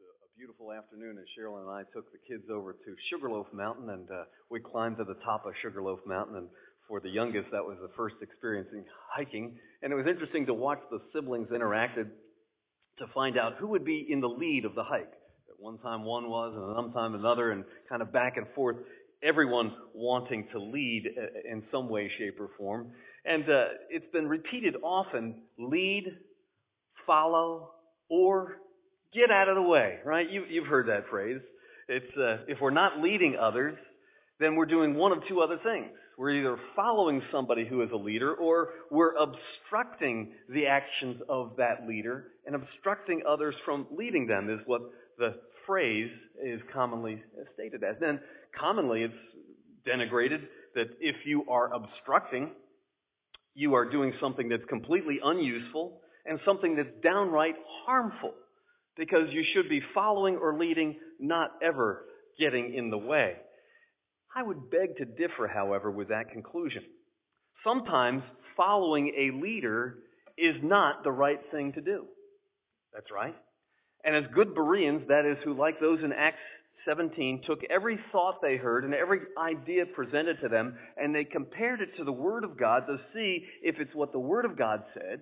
A beautiful afternoon, and Cheryl and I took the kids over to Sugarloaf Mountain, and we climbed to the top of Sugarloaf Mountain. And for the youngest, that was the first experience in hiking. And it was interesting to watch the siblings interacted to find out who would be in the lead of the hike. At one time one was, and another time another, and kind of back and forth, everyone wanting to lead in some way, shape, or form. And it's been repeated often: lead, follow, or get out of the way, right? You've heard that phrase. It's if we're not leading others, then we're doing one of two other things. We're either following somebody who is a leader, or we're obstructing the actions of that leader, and obstructing others from leading them is what the phrase is commonly stated as. Then commonly it's denigrated that if you are obstructing, you are doing something that's completely unuseful and something that's downright harmful, because you should be following or leading, not ever getting in the way. I would beg to differ, however, with that conclusion. Sometimes following a leader is not the right thing to do. That's right. And as good Bereans, that is, who, like those in Acts 17, took every thought they heard and every idea presented to them, and they compared it to the Word of God to see if it's what the Word of God said,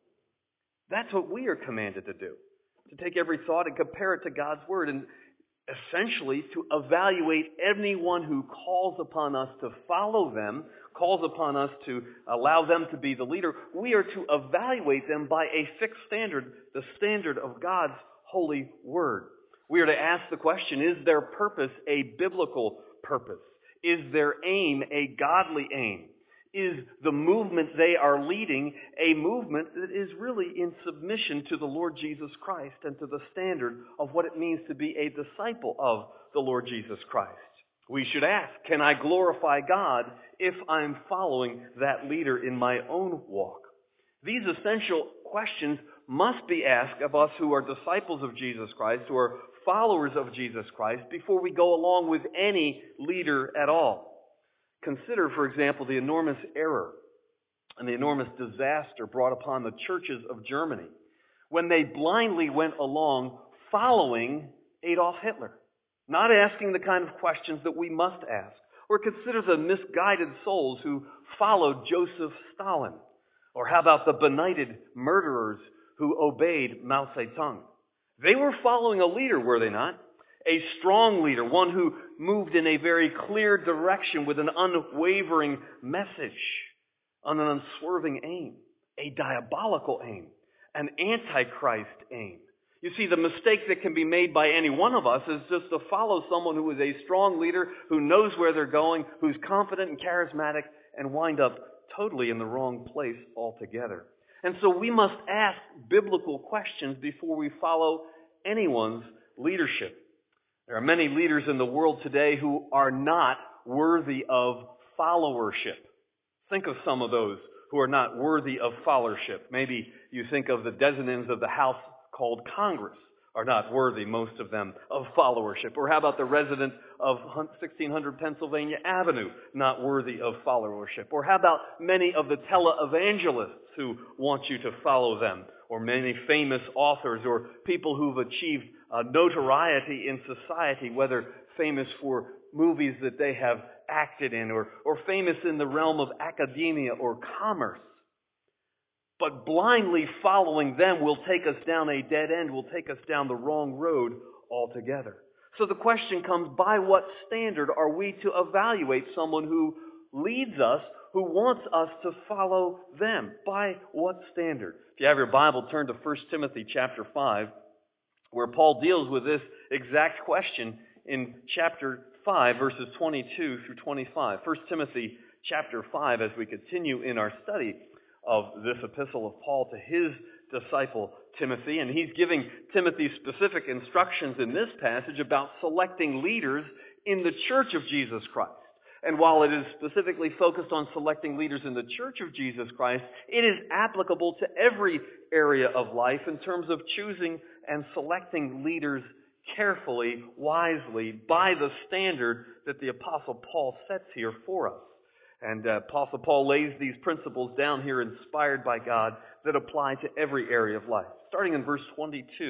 that's what we are commanded to do. To take every thought and compare it to God's Word, and essentially to evaluate anyone who calls upon us to follow them, calls upon us to allow them to be the leader. We are to evaluate them by a fixed standard, the standard of God's holy Word. We are to ask the question, is their purpose a biblical purpose? Is their aim a godly aim? Is the movement they are leading a movement that is really in submission to the Lord Jesus Christ and to the standard of what it means to be a disciple of the Lord Jesus Christ? We should ask, can I glorify God if I'm following that leader in my own walk? These essential questions must be asked of us who are disciples of Jesus Christ, who are followers of Jesus Christ, before we go along with any leader at all. Consider, for example, the enormous error and the enormous disaster brought upon the churches of Germany when they blindly went along following Adolf Hitler, not asking the kind of questions that we must ask. Or consider the misguided souls who followed Joseph Stalin. Or how about the benighted murderers who obeyed Mao Zedong? They were following a leader, were they not? A strong leader, one who moved in a very clear direction with an unwavering message, on an unswerving aim, a diabolical aim, an antichrist aim. You see, the mistake that can be made by any one of us is just to follow someone who is a strong leader, who knows where they're going, who's confident and charismatic, and wind up totally in the wrong place altogether. And so we must ask biblical questions before we follow anyone's leadership. There are many leaders in the world today who are not worthy of followership. Think of some of those who are not worthy of followership. Maybe you think of the designants of the House called Congress are not worthy, most of them, of followership. Or how about the residents of 1600 Pennsylvania Avenue, not worthy of followership? Or how about many of the televangelists who want you to follow them? Or many famous authors or people who've achieved notoriety in society, whether famous for movies that they have acted in or famous in the realm of academia or commerce. But blindly following them will take us down a dead end, will take us down the wrong road altogether. So the question comes, by what standard are we to evaluate someone who leads us, who wants us to follow them? By what standard? If you have your Bible, turn to 1 Timothy chapter 5, where Paul deals with this exact question in chapter 5, verses 22 through 25. 1 Timothy chapter 5, as we continue in our study of this epistle of Paul to his disciple Timothy. And he's giving Timothy specific instructions in this passage about selecting leaders in the church of Jesus Christ. And while it is specifically focused on selecting leaders in the church of Jesus Christ, it is applicable to every area of life in terms of choosing and selecting leaders carefully, wisely, by the standard that the Apostle Paul sets here for us. And Apostle Paul lays these principles down here, inspired by God, that apply to every area of life. Starting in verse 22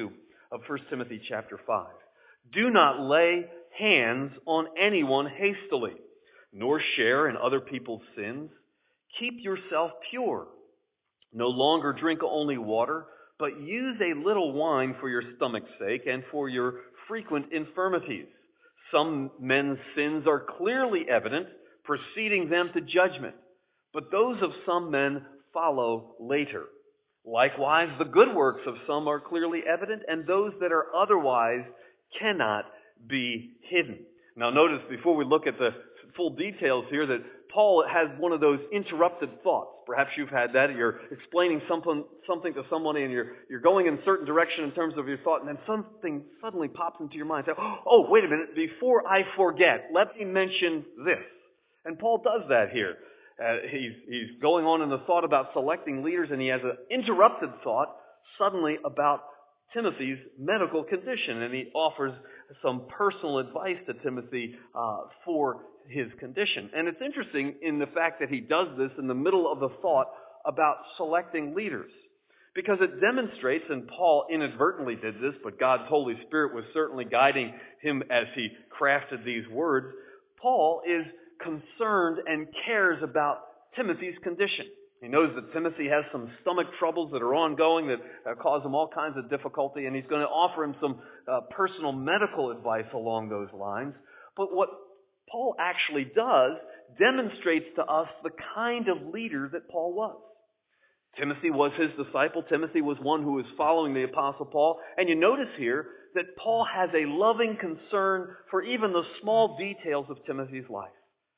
of 1 Timothy chapter 5. Do not lay hands on anyone hastily, nor share in other people's sins. Keep yourself pure. No longer drink only water, but use a little wine for your stomach's sake and for your frequent infirmities. Some men's sins are clearly evident, preceding them to judgment, but those of some men follow later. Likewise, the good works of some are clearly evident, and those that are otherwise cannot be hidden. Now notice, before we look at the full details here, that Paul has one of those interrupted thoughts. Perhaps you've had that. You're explaining something to somebody and you're going in a certain direction in terms of your thought, and then something suddenly pops into your mind. Say, oh, wait a minute, before I forget, let me mention this. And Paul does that here. He's going on in the thought about selecting leaders, and he has an interrupted thought suddenly about Timothy's medical condition, and he offers some personal advice to Timothy for his condition. And it's interesting in the fact that he does this in the middle of the thought about selecting leaders, because it demonstrates, and Paul inadvertently did this, but God's Holy Spirit was certainly guiding him as he crafted these words. Paul is concerned and cares about Timothy's condition. He knows that Timothy has some stomach troubles that are ongoing that cause him all kinds of difficulty, and he's going to offer him some personal medical advice along those lines. But what Paul actually does demonstrates to us the kind of leader that Paul was. Timothy was his disciple. Timothy was one who was following the Apostle Paul. And you notice here that Paul has a loving concern for even the small details of Timothy's life.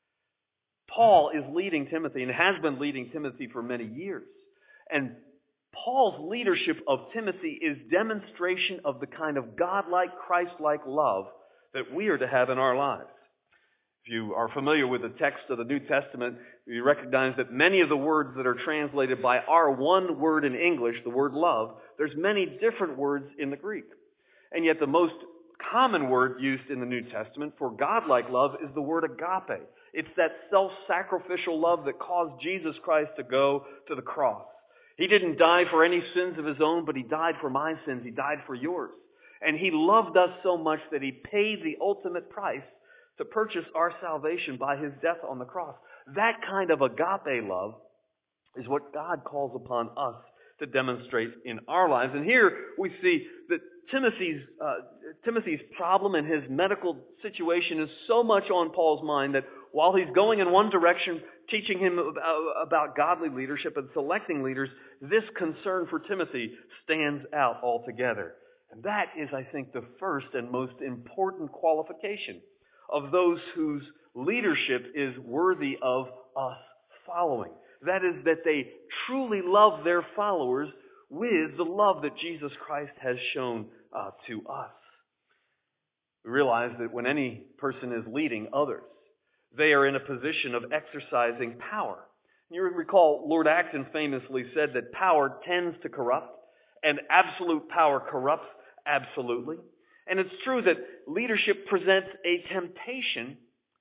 Paul is leading Timothy and has been leading Timothy for many years. And Paul's leadership of Timothy is demonstration of the kind of God-like, Christ-like love that we are to have in our lives. If you are familiar with the text of the New Testament, you recognize that many of the words that are translated by our one word in English, the word love, there's many different words in the Greek. And yet the most common word used in the New Testament for God-like love is the word agape. It's that self-sacrificial love that caused Jesus Christ to go to the cross. He didn't die for any sins of his own, but he died for my sins. He died for yours. And he loved us so much that he paid the ultimate price to purchase our salvation by his death on the cross. That kind of agape love is what God calls upon us to demonstrate in our lives. And here we see that Timothy's problem and his medical situation is so much on Paul's mind that while he's going in one direction, teaching him about godly leadership and selecting leaders, this concern for Timothy stands out altogether. And that is, I think, the first and most important qualification of those whose leadership is worthy of us following. That is, that they truly love their followers with the love that Jesus Christ has shown to us. We realize that when any person is leading others, they are in a position of exercising power. You recall Lord Acton famously said that power tends to corrupt, and absolute power corrupts absolutely. And it's true that leadership presents a temptation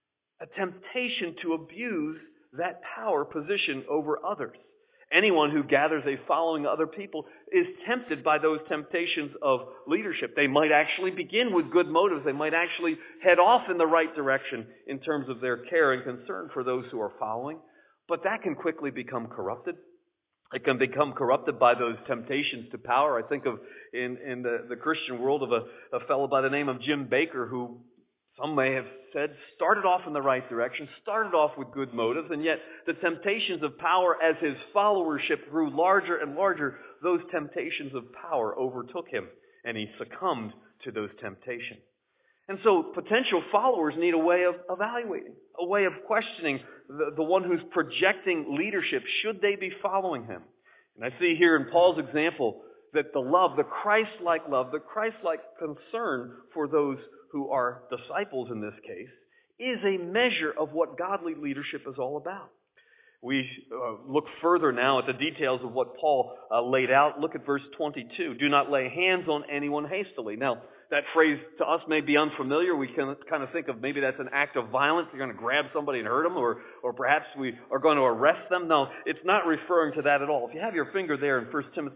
to abuse that power position over others. Anyone who gathers a following of other people is tempted by those temptations of leadership. They might actually begin with good motives. They might actually head off in the right direction in terms of their care and concern for those who are following. But that can quickly become corrupted. It can become corrupted by those temptations to power. I think of in the Christian world of a fellow by the name of Jim Baker, who some may have said started off in the right direction, started off with good motives, and yet the temptations of power as his followership grew larger and larger, those temptations of power overtook him, and he succumbed to those temptations. And so potential followers need a way of evaluating, a way of questioning the one who's projecting leadership. Should they be following him? And I see here in Paul's example that the love, the Christ-like love, the Christ-like concern for those who are disciples in this case, is a measure of what godly leadership is all about. We look further now at the details of what Paul laid out. Look at verse 22. Do not lay hands on anyone hastily. Now, that phrase to us may be unfamiliar. We can kind of think of maybe that's an act of violence. You're going to grab somebody and hurt them, or perhaps we are going to arrest them. No, it's not referring to that at all. If you have your finger there in 1 Timothy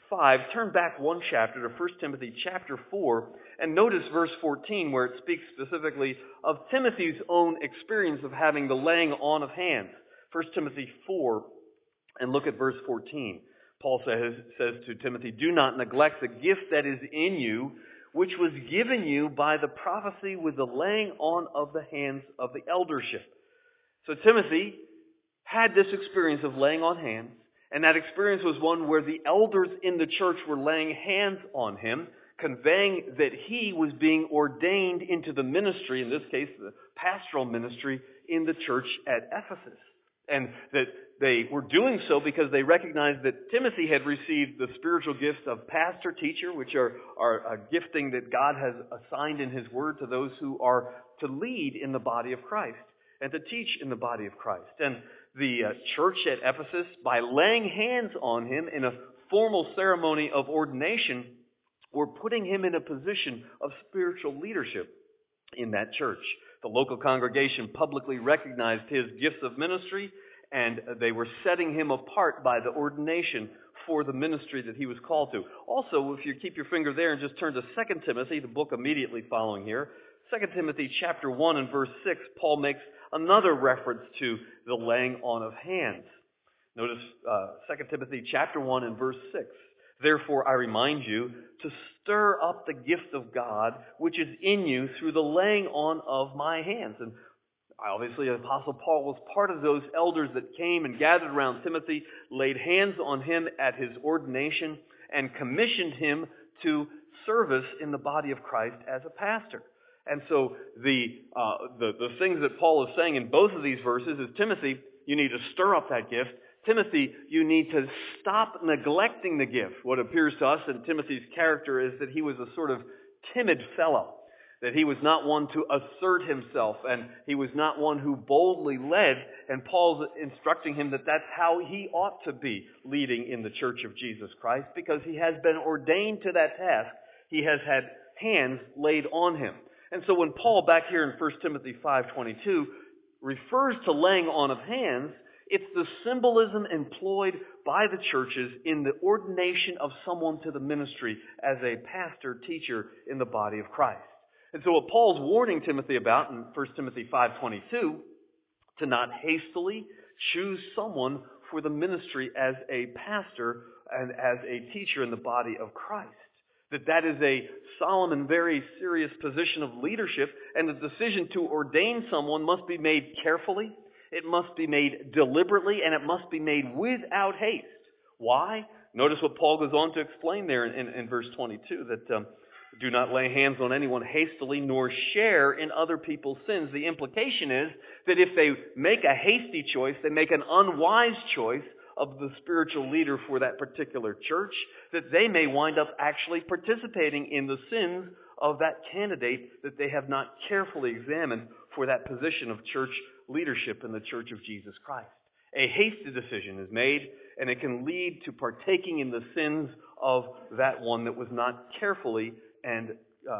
5, turn back one chapter to 1 Timothy chapter 4, and notice verse 14 where it speaks specifically of Timothy's own experience of having the laying on of hands. 1 Timothy 4, and look at verse 14. Paul says to Timothy, "Do not neglect the gift that is in you, which was given you by the prophecy with the laying on of the hands of the eldership." So Timothy had this experience of laying on hands, and that experience was one where the elders in the church were laying hands on him, conveying that he was being ordained into the ministry, in this case the pastoral ministry, in the church at Ephesus. And that they were doing so because they recognized that Timothy had received the spiritual gifts of pastor, teacher, which are a gifting that God has assigned in His Word to those who are to lead in the body of Christ and to teach in the body of Christ. And the church at Ephesus, by laying hands on him in a formal ceremony of ordination, were putting him in a position of spiritual leadership in that church. The local congregation publicly recognized his gifts of ministry, and they were setting him apart by the ordination for the ministry that he was called to. Also, if you keep your finger there and just turn to 2 Timothy, the book immediately following here, 2 Timothy chapter 1 and verse 6, Paul makes another reference to the laying on of hands. Notice 2 Timothy chapter 1 and verse 6. "Therefore I remind you to stir up the gift of God which is in you through the laying on of my hands." And obviously the Apostle Paul was part of those elders that came and gathered around Timothy, laid hands on him at his ordination, and commissioned him to service in the body of Christ as a pastor. And so the things that Paul is saying in both of these verses is, Timothy, you need to stir up that gift. Timothy, you need to stop neglecting the gift. What appears to us in Timothy's character is that he was a sort of timid fellow, that he was not one to assert himself, and he was not one who boldly led, and Paul's instructing him that that's how he ought to be leading in the church of Jesus Christ, because he has been ordained to that task. He has had hands laid on him. And so when Paul, back here in 1 Timothy 5:22, refers to laying on of hands, it's the symbolism employed by the churches in the ordination of someone to the ministry as a pastor, teacher in the body of Christ. And so what Paul's warning Timothy about in 1 Timothy 5:22, to not hastily choose someone for the ministry as a pastor and as a teacher in the body of Christ. That is a solemn and very serious position of leadership, and the decision to ordain someone must be made carefully, it must be made deliberately, and it must be made without haste. Why? Notice what Paul goes on to explain there in verse 22, that do not lay hands on anyone hastily, nor share in other people's sins. The implication is that if they make a hasty choice, they make an unwise choice of the spiritual leader for that particular church, that they may wind up actually participating in the sins of that candidate that they have not carefully examined for that position of church leadership in the church of Jesus Christ. A hasty decision is made, and it can lead to partaking in the sins of that one that was not carefully and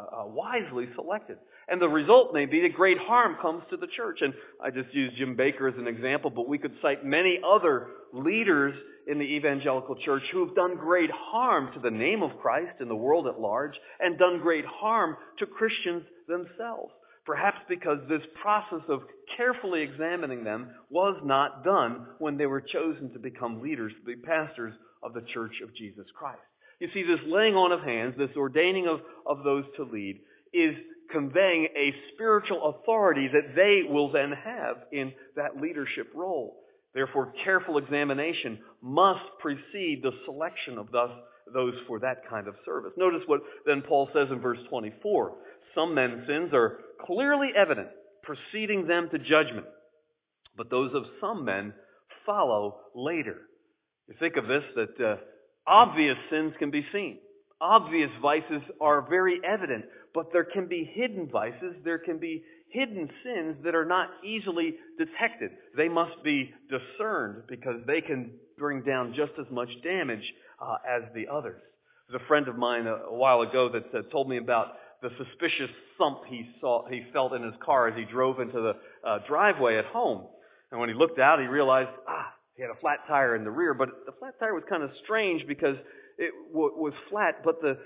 wisely selected. And the result may be that great harm comes to the church. And I just used Jim Baker as an example, but we could cite many other leaders in the evangelical church who have done great harm to the name of Christ in the world at large, and done great harm to Christians themselves. Perhaps because this process of carefully examining them was not done when they were chosen to become leaders, to be pastors of the church of Jesus Christ. You see, this laying on of hands, this ordaining of those to lead, is conveying a spiritual authority that they will then have in that leadership role. Therefore, careful examination must precede the selection of those for that kind of service. Notice what then Paul says in verse 24. Some men's sins are clearly evident, preceding them to judgment, but those of some men follow later. You think of this, that obvious sins can be seen. Obvious vices are very evident, but there can be hidden vices, there can be hidden sins that are not easily detected. They must be discerned because they can bring down just as much damage as the others. There's a friend of mine a while ago that told me about the suspicious thump he felt in his car as he drove into the driveway at home. And when he looked out, he realized, he had a flat tire in the rear, but the flat tire was kind of strange because was flat, but the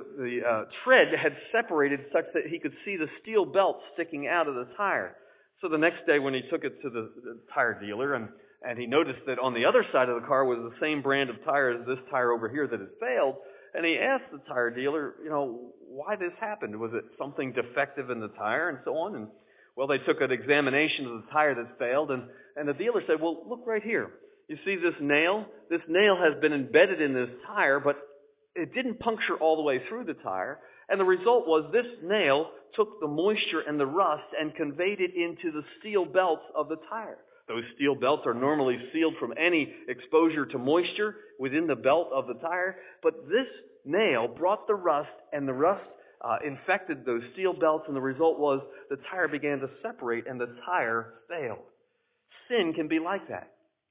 tread had separated such that he could see the steel belt sticking out of the tire. So the next day when he took it to the tire dealer and he noticed that on the other side of the car was the same brand of tire as this tire over here that had failed, and he asked the tire dealer, why this happened. Was it something defective in the tire and so on? And well, they took an examination of the tire that failed, and the dealer said, well, look right here. You see this nail? This nail has been embedded in this tire, but it didn't puncture all the way through the tire. And the result was this nail took the moisture and the rust and conveyed it into the steel belts of the tire. Those steel belts are normally sealed from any exposure to moisture within the belt of the tire. But this nail brought the rust, and the rust infected those steel belts, and the result was the tire began to separate and the tire failed. Sin can be like that.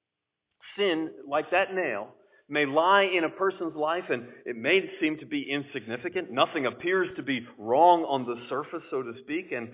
Sin, like that nail, may lie in a person's life, and it may seem to be insignificant. Nothing appears to be wrong on the surface, so to speak, and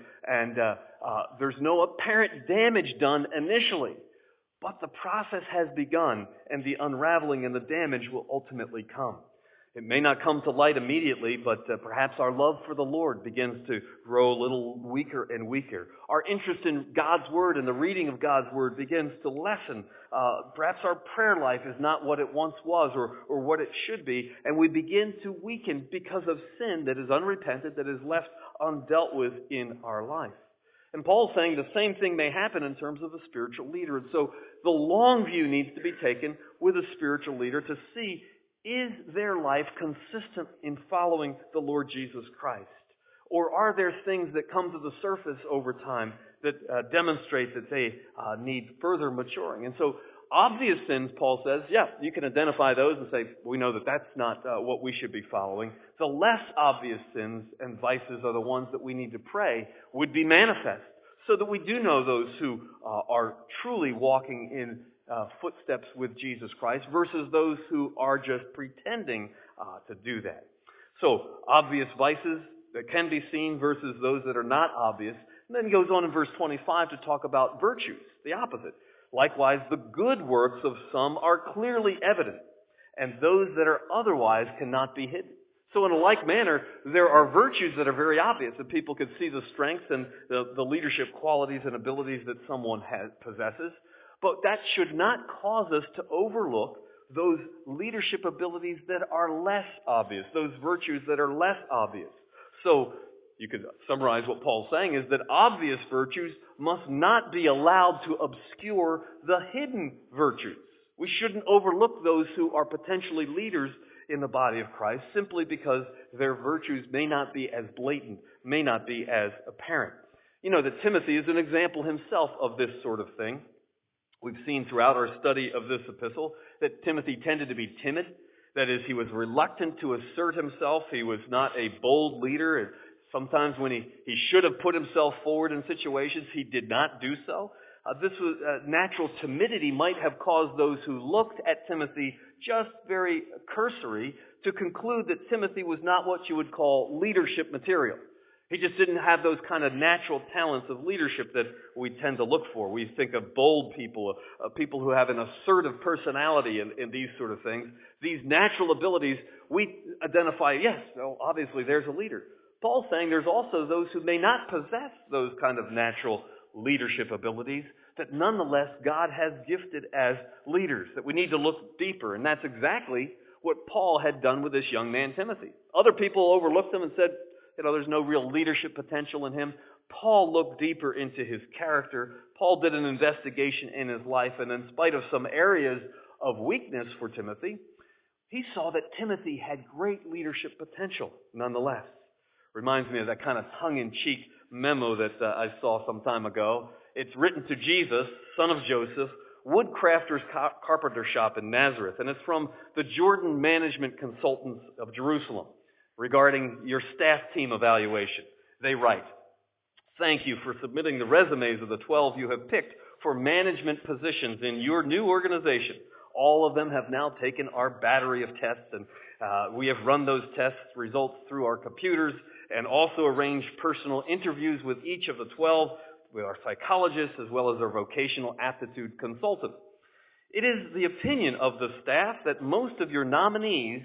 there's no apparent damage done initially. But the process has begun, and the unraveling and the damage will ultimately come. It may not come to light immediately, but perhaps our love for the Lord begins to grow a little weaker and weaker. Our interest in God's Word and the reading of God's Word begins to lessen. Perhaps our prayer life is not what it once was or what it should be, and we begin to weaken because of sin that is unrepented, that is left undealt with in our life. And Paul's saying the same thing may happen in terms of a spiritual leader. And so the long view needs to be taken with a spiritual leader to see, is their life consistent in following the Lord Jesus Christ? Or are there things that come to the surface over time that demonstrate that they need further maturing? And so obvious sins, Paul says, yeah, you can identify those and say, we know that that's not what we should be following. The less obvious sins and vices are the ones that we need to pray would be manifest, so that we do know those who are truly walking in footsteps with Jesus Christ versus those who are just pretending to do that. So, obvious vices that can be seen versus those that are not obvious. And then he goes on in verse 25 to talk about virtues, the opposite. Likewise, the good works of some are clearly evident, and those that are otherwise cannot be hidden. So in a like manner, there are virtues that are very obvious, that people can see the strengths and the leadership qualities and abilities that someone possesses. But that should not cause us to overlook those leadership abilities that are less obvious, those virtues that are less obvious. So you could summarize what Paul's saying is that obvious virtues must not be allowed to obscure the hidden virtues. We shouldn't overlook those who are potentially leaders in the body of Christ simply because their virtues may not be as blatant, may not be as apparent. You know that Timothy is an example himself of this sort of thing. We've seen throughout our study of this epistle that Timothy tended to be timid. That is, he was reluctant to assert himself. He was not a bold leader. And sometimes when he should have put himself forward in situations, he did not do so. This was natural timidity might have caused those who looked at Timothy just very cursory to conclude that Timothy was not what you would call leadership material. He just didn't have those kind of natural talents of leadership that we tend to look for. We think of bold people, people who have an assertive personality and these sort of things. These natural abilities, we identify, yes, well, obviously there's a leader. Paul's saying there's also those who may not possess those kind of natural leadership abilities that nonetheless God has gifted as leaders, that we need to look deeper. And that's exactly what Paul had done with this young man, Timothy. Other people overlooked him and said, there's no real leadership potential in him. Paul looked deeper into his character. Paul did an investigation in his life, and in spite of some areas of weakness for Timothy, he saw that Timothy had great leadership potential nonetheless. Reminds me of that kind of tongue-in-cheek memo that I saw some time ago. It's written to Jesus, son of Joseph, woodcrafter's carpenter shop in Nazareth, and it's from the Jordan Management Consultants of Jerusalem regarding your staff team evaluation. They write, "Thank you for submitting the resumes of the 12 you have picked for management positions in your new organization. All of them have now taken our battery of tests, and we have run those test results through our computers and also arranged personal interviews with each of the 12, with our psychologists as well as our vocational aptitude consultant. It is the opinion of the staff that most of your nominees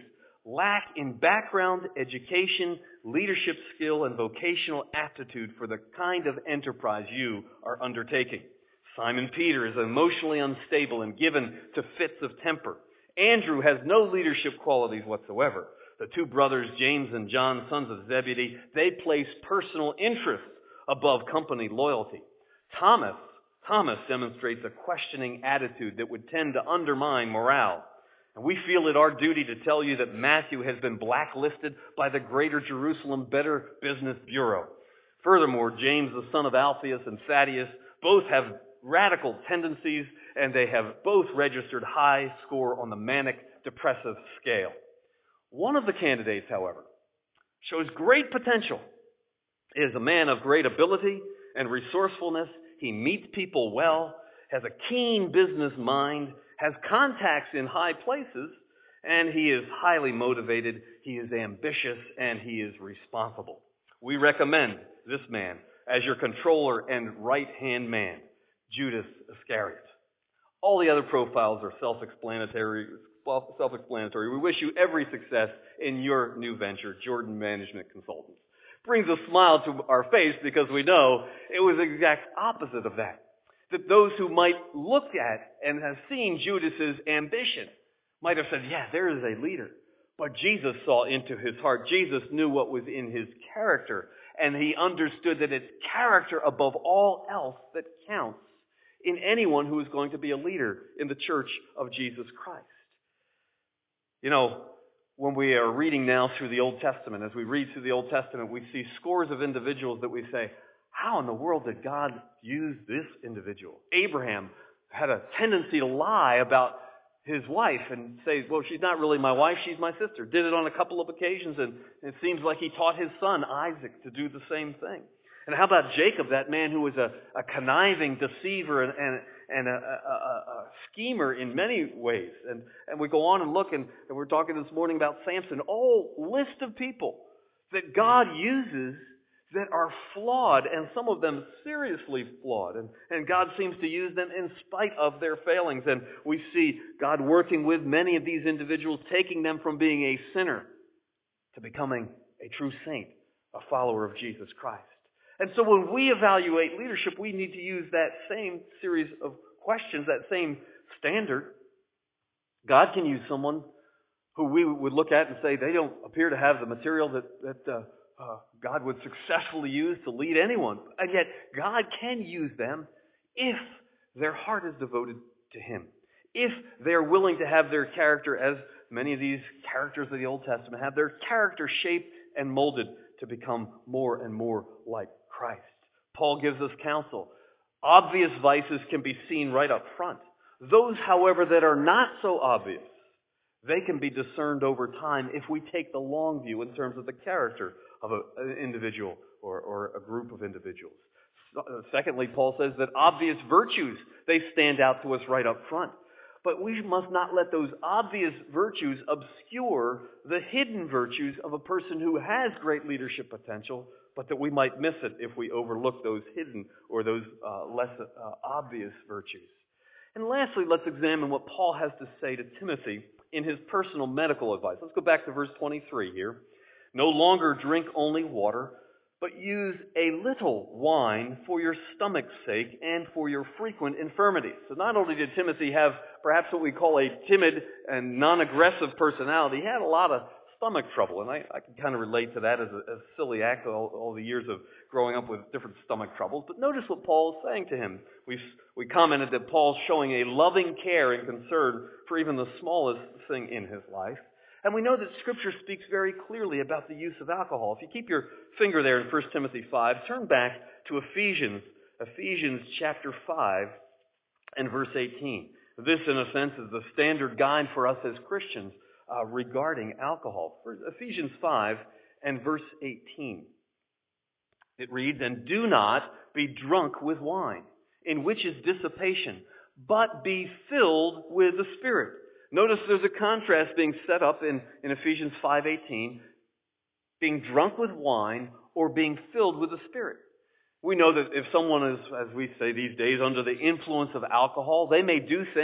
lack in background, education, leadership skill, and vocational aptitude for the kind of enterprise you are undertaking. Simon Peter is emotionally unstable and given to fits of temper. Andrew has no leadership qualities whatsoever. The two brothers, James and John, sons of Zebedee, they place personal interests above company loyalty. Thomas demonstrates a questioning attitude that would tend to undermine morale. And we feel it our duty to tell you that Matthew has been blacklisted by the Greater Jerusalem Better Business Bureau. Furthermore, James, the son of Alphaeus, and Thaddeus both have radical tendencies, and they have both registered high score on the manic depressive scale. One of the candidates, however, shows great potential. He is a man of great ability and resourcefulness. He meets people well, has a keen business mind, has contacts in high places, and he is highly motivated, he is ambitious, and he is responsible. We recommend this man as your controller and right-hand man, Judas Iscariot. All the other profiles are self-explanatory. We wish you every success in your new venture, Jordan Management Consultants. Brings a smile to our face because we know it was the exact opposite of that. That those who might look at and have seen Judas's ambition might have said, yeah, there is a leader. But Jesus saw into his heart. Jesus knew what was in his character. And he understood that it's character above all else that counts in anyone who is going to be a leader in the church of Jesus Christ. You know, when we are reading now through the Old Testament, as we read through the Old Testament, we see scores of individuals that we say, how in the world did God use this individual? Abraham had a tendency to lie about his wife and say, well, she's not really my wife, she's my sister. Did it on a couple of occasions, and it seems like he taught his son, Isaac, to do the same thing. And how about Jacob, that man who was a conniving deceiver and a schemer in many ways. And we go on and look, and we're talking this morning about Samson. All list of people that God uses that are flawed, and some of them seriously flawed. And God seems to use them in spite of their failings. And we see God working with many of these individuals, taking them from being a sinner to becoming a true saint, a follower of Jesus Christ. And so when we evaluate leadership, we need to use that same series of questions, that same standard. God can use someone who we would look at and say they don't appear to have the material that God would successfully use to lead anyone. And yet God can use them if their heart is devoted to Him. If they're willing to have their character, as many of these characters of the Old Testament have, their character shaped and molded to become more and more like Christ. Paul gives us counsel. Obvious vices can be seen right up front. Those, however, that are not so obvious, they can be discerned over time if we take the long view in terms of the character of an individual or a group of individuals. Secondly, Paul says that obvious virtues, they stand out to us right up front. But we must not let those obvious virtues obscure the hidden virtues of a person who has great leadership potential, but that we might miss it if we overlook those hidden or those less obvious virtues. And lastly, let's examine what Paul has to say to Timothy in his personal medical advice. Let's go back to verse 23 here. No longer drink only water, but use a little wine for your stomach's sake and for your frequent infirmities. So not only did Timothy have perhaps what we call a timid and non-aggressive personality, he had a lot of stomach trouble. And I can kind of relate to that as a silly act, all the years of growing up with different stomach troubles. But notice what Paul is saying to him. We commented that Paul's showing a loving care and concern for even the smallest thing in his life. And we know that Scripture speaks very clearly about the use of alcohol. If you keep your finger there in 1 Timothy 5, turn back to Ephesians chapter 5 and verse 18. This, in a sense, is the standard guide for us as Christians regarding alcohol. Ephesians 5 and verse 18. It reads, "And do not be drunk with wine, in which is dissipation, but be filled with the Spirit." Notice there's a contrast being set up in Ephesians 5:18, being drunk with wine or being filled with the Spirit. We know that if someone is, as we say these days, under the influence of alcohol, they may do things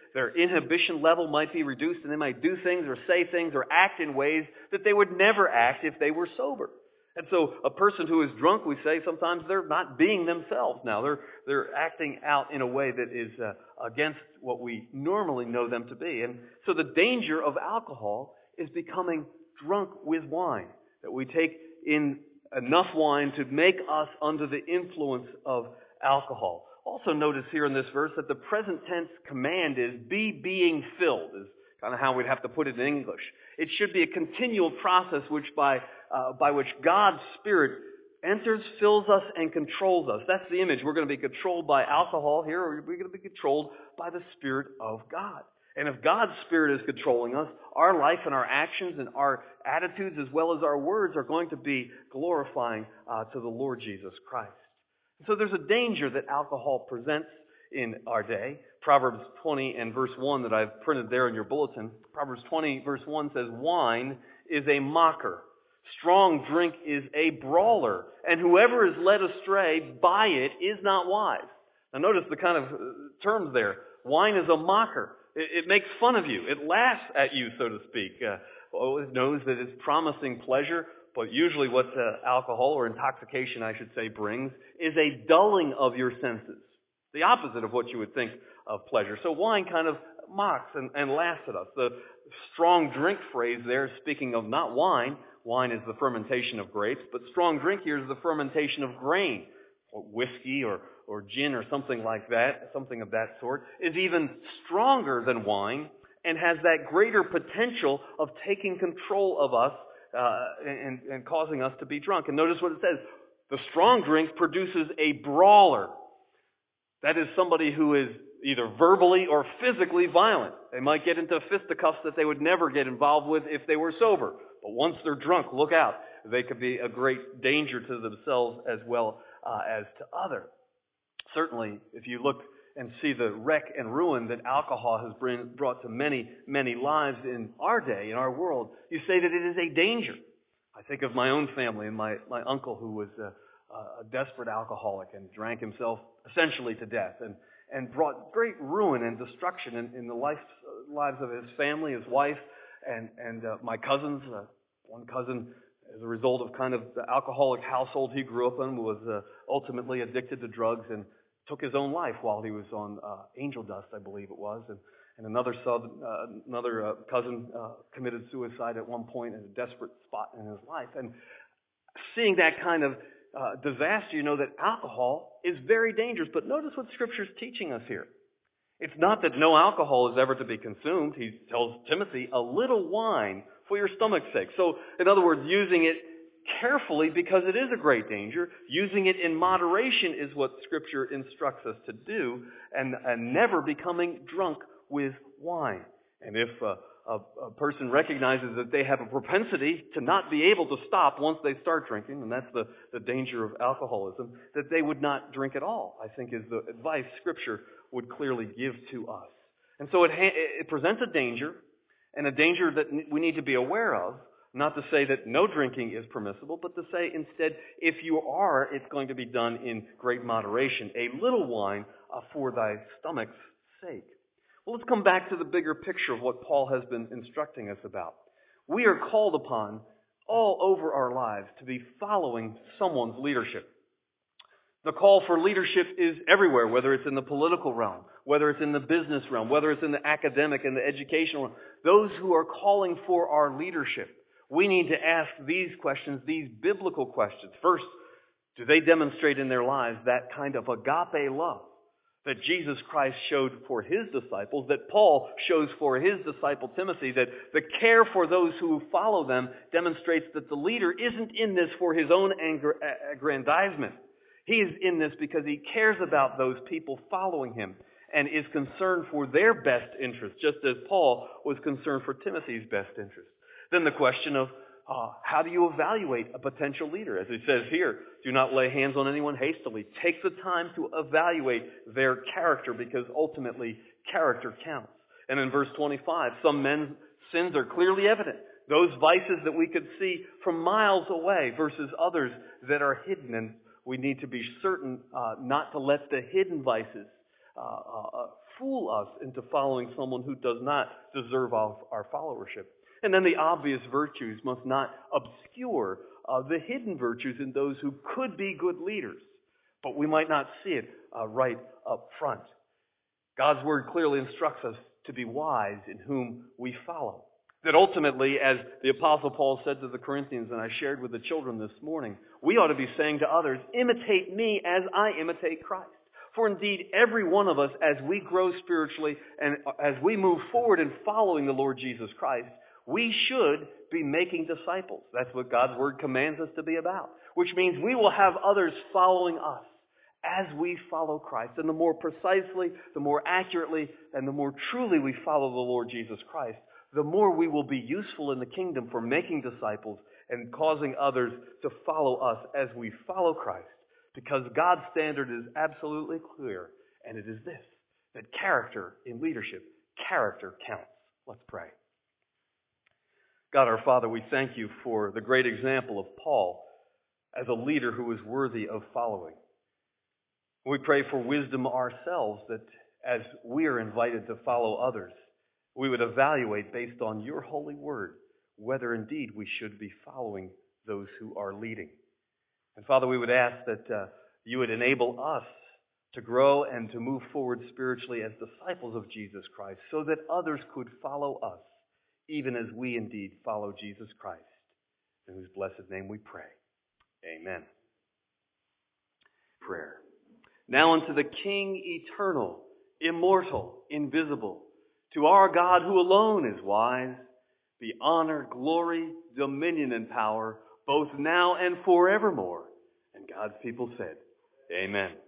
their inhibition level might be reduced, and they might do things or say things or act in ways that they would never act if they were sober. And so a person who is drunk, we say, sometimes they're not being themselves now. They're acting out in a way that is against what we normally know them to be. And so the danger of alcohol is becoming drunk with wine, that we take in enough wine to make us under the influence of alcohol. Also notice here in this verse that the present tense command is be being filled, is kind of how we'd have to put it in English. It should be a continual process by which God's Spirit enters, fills us, and controls us. That's the image. We're going to be controlled by alcohol here, or we're going to be controlled by the Spirit of God. And if God's Spirit is controlling us, our life and our actions and our attitudes as well as our words are going to be glorifying to the Lord Jesus Christ. So there's a danger that alcohol presents in our day. Proverbs 20 and verse 1 that I've printed there in your bulletin. Proverbs 20 verse 1 says, wine is a mocker. Strong drink is a brawler. And whoever is led astray by it is not wise. Now notice the kind of terms there. Wine is a mocker. It makes fun of you. It laughs at you, so to speak. It knows that it's promising pleasure, but usually what alcohol, or intoxication I should say, brings is a dulling of your senses. The opposite of what you would think of pleasure. So wine kind of mocks and laughs at us. The strong drink phrase there, speaking of not wine, wine is the fermentation of grapes, but strong drink here is the fermentation of grain, or whiskey or gin or something like that, something of that sort, is even stronger than wine and has that greater potential of taking control of us and causing us to be drunk. And notice what it says. The strong drink produces a brawler. That is somebody who is either verbally or physically violent. They might get into fisticuffs that they would never get involved with if they were sober. But once they're drunk, look out. They could be a great danger to themselves as well as to others. Certainly, if you look and see the wreck and ruin that alcohol has brought to many, many lives in our day, in our world, you say that it is a danger. I think of my own family and my uncle who was a desperate alcoholic and drank himself essentially to death and brought great ruin and destruction in the lives of his family, his wife, and my cousins. One cousin, as a result of kind of the alcoholic household he grew up in, was ultimately addicted to drugs and took his own life while he was on angel dust, I believe it was. And another cousin committed suicide at one point in a desperate spot in his life. And seeing that kind of disaster, you know that alcohol is very dangerous. But notice what Scripture is teaching us here. It's not that no alcohol is ever to be consumed. He tells Timothy, a little wine for your stomach's sake. So, in other words, using it carefully because it is a great danger. Using it in moderation is what Scripture instructs us to do, and never becoming drunk with wine. And if a person recognizes that they have a propensity to not be able to stop once they start drinking, and that's the danger of alcoholism, that they would not drink at all, I think is the advice Scripture would clearly give to us. And so it presents a danger, and a danger that we need to be aware of. Not to say that no drinking is permissible, but to say instead, if you are, it's going to be done in great moderation. A little wine for thy stomach's sake. Well, let's come back to the bigger picture of what Paul has been instructing us about. We are called upon all over our lives to be following someone's leadership. The call for leadership is everywhere, whether it's in the political realm, whether it's in the business realm, whether it's in the academic and the educational realm. Those who are calling for our leadership, we need to ask these questions, these biblical questions. First, do they demonstrate in their lives that kind of agape love that Jesus Christ showed for his disciples, that Paul shows for his disciple Timothy, that the care for those who follow them demonstrates that the leader isn't in this for his own aggrandizement. He is in this because he cares about those people following him and is concerned for their best interest, just as Paul was concerned for Timothy's best interest. Then the question of how do you evaluate a potential leader? As it says here, do not lay hands on anyone hastily. Take the time to evaluate their character because ultimately character counts. And in verse 25, some men's sins are clearly evident. Those vices that we could see from miles away versus others that are hidden. And we need to be certain not to let the hidden vices fool us into following someone who does not deserve our followership. And then the obvious virtues must not obscure the hidden virtues in those who could be good leaders, but we might not see it right up front. God's Word clearly instructs us to be wise in whom we follow. That ultimately, as the Apostle Paul said to the Corinthians, and I shared with the children this morning, we ought to be saying to others, imitate me as I imitate Christ. For indeed, every one of us, as we grow spiritually and as we move forward in following the Lord Jesus Christ, we should be making disciples. That's what God's Word commands us to be about, which means we will have others following us as we follow Christ. And the more precisely, the more accurately, and the more truly we follow the Lord Jesus Christ, the more we will be useful in the kingdom for making disciples and causing others to follow us as we follow Christ. Because God's standard is absolutely clear, and it is this, that character in leadership, character counts. Let's pray. God our Father, we thank you for the great example of Paul as a leader who is worthy of following. We pray for wisdom ourselves that as we are invited to follow others, we would evaluate based on your holy word whether indeed we should be following those who are leading. And Father, we would ask that you would enable us to grow and to move forward spiritually as disciples of Jesus Christ so that others could follow us even as we indeed follow Jesus Christ, in whose blessed name we pray. Amen. Prayer. Now unto the King eternal, immortal, invisible, to our God who alone is wise, be honor, glory, dominion, and power, both now and forevermore. And God's people said, Amen.